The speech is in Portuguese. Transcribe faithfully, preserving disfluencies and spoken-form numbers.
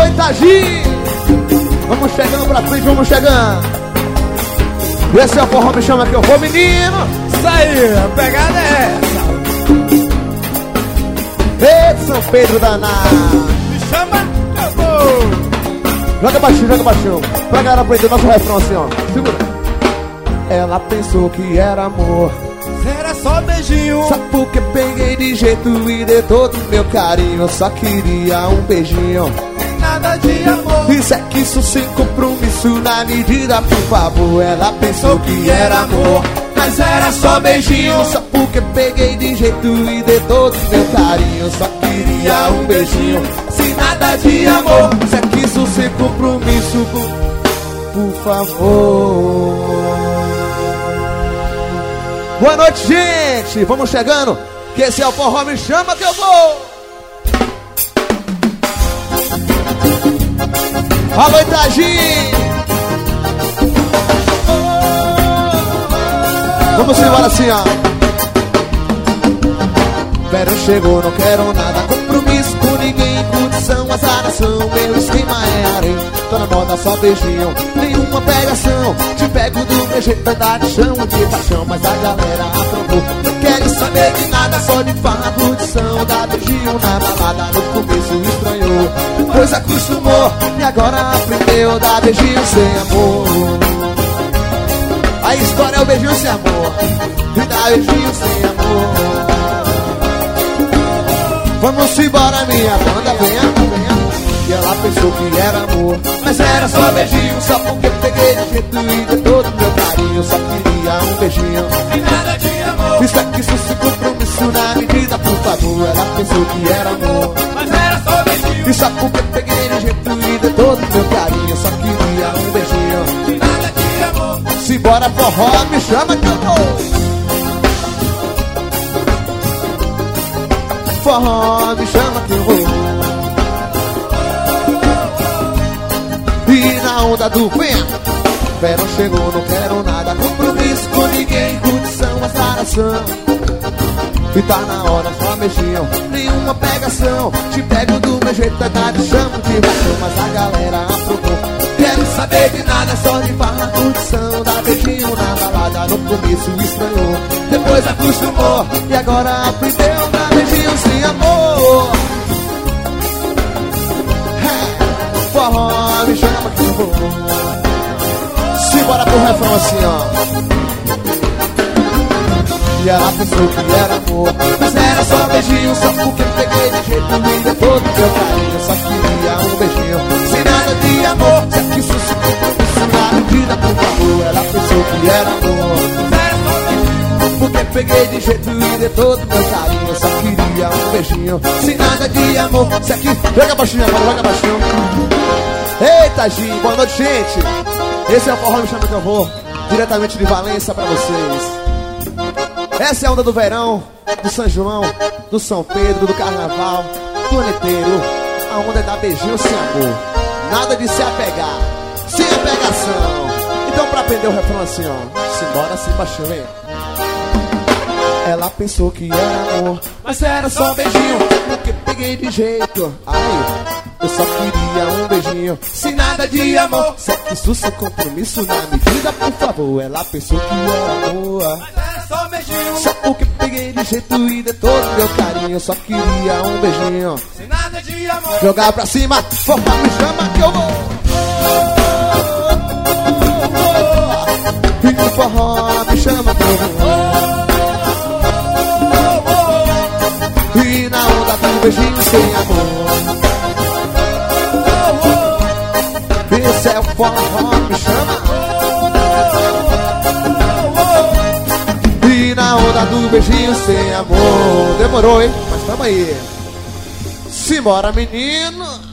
Itagi. Vamos chegando pra frente, vamos chegando. Esse é o forró, me chama que eu vou, menino. Isso aí, a pegada é essa. Ei, São Pedro danado. Me chama que eu vou. Joga baixinho, joga baixinho. Pra galera aprender nosso refrão assim, ó. Segura. Ela pensou que era amor, era só beijinho. só porque peguei de jeito e dei todo meu carinho. Só queria um beijinho, Nada de amor. isso é que isso sem compromisso na medida, por favor. Ela pensou que era amor, mas era só beijinho. só porque peguei de jeito e dei todo meu carinho. Só queria um beijinho, Sem nada de amor. isso é que isso sem compromisso, por, por favor. Boa noite, gente! Vamos chegando, que esse é o forró, me chama que eu vou! Alô, Itagi! Vamos embora assim, ó. Verão chegou, não quero nada, compromisso com ninguém, condição, azaração, meu esquema é areia. Tô na moda, só beijinho, nenhuma pegação. Te pego do meu jeito, andar de chão, de paixão, mas a galera aprovou. Não quero saber de nada, só de farra, condição. Dá beijinho na balada, no começo estranhou, depois acostumou e agora aprendeu. Dá beijinho sem amor. A história é o beijinho sem amor, e dá beijinho sem amor. Vamos embora, minha banda, venha, venha. E ela pensou que era amor, Mas era só beijinho. só porque peguei de jeito e dei todo meu carinho. Só queria um beijinho, Sem nada de amor. isso é que isso se compromisso na medida, por favor. Ela pensou que era amor, Mas era só beijinho. e só porque peguei de jeito e dei todo meu carinho. Só queria um beijinho, Sem nada de amor. simbora forró, me chama que eu vou. Forró, me chama que eu vou. E na onda do vento, verão chegou, não quero nada, compromisso com ninguém, condição, azaração. E tá na hora, só beijinho, nenhuma pegação. Te pego do meu jeito, tá de chamo de paixão, mas a galera aprovou. Quero saber de nada, só de farra, condição. Dá beijinho na balada, no começo estranhou, depois acostumou e agora aprendeu. Dá beijinho sem amor. É, forró, me chama que eu vou. Simbora pro refrão assim, ó. E ela pensou que era amor, mas era só beijinho, só porque peguei de jeito e dei todo meu carinho. Só queria um beijinho, sem nada de amor. Se aqui isso se compromisso na medida, por favor. Ela pensou que era amor, Mas era só beijinho. porque peguei de jeito e dei todo meu carinho. Só queria um beijinho, sem nada de amor. Se aqui, joga baixinho agora, joga baixinho. Eita, Gi, boa noite, gente. Esse é o forró, me chama que eu vou, diretamente de Valença pra vocês. Essa é a onda do verão, do São João, do São Pedro, do Carnaval, do ano inteiro. A onda é dar beijinho sem amor, nada de se apegar, sem apegação. Então pra aprender o refrão assim, ó, simbora assim baixinho, hein? Ela pensou que era amor, mas era só beijinho, porque peguei de jeito. Ai, eu só queria um beijinho, sem nada de amor. Só que isso sem compromisso na medida, por favor. Ela pensou que era amor, Mas era só beijinho. só porque peguei de jeito e dei todo meu carinho. Só queria um beijinho, Sem nada de amor. jogar pra cima, forró, me chama que eu vou. E no forró, me chama que eu vou. E na onda do beijinho sem amor. Esse é o forró, me chama. E na onda do beijinho sem amor. Demorou, hein? Mas tamo aí. Simbora, menino.